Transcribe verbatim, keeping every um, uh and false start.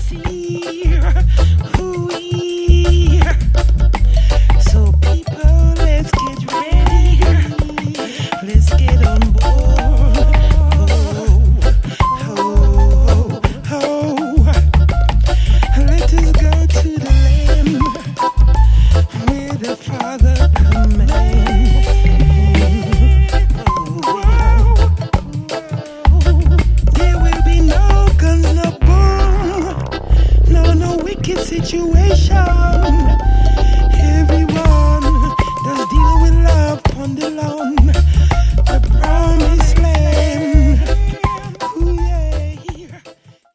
see. Ooh-wee. So people, let's get ready. Let's get on board. Oh, oh, oh, oh. Let us go to the land where the Father commands. There will be no guns, no boom, no, no wicked situation.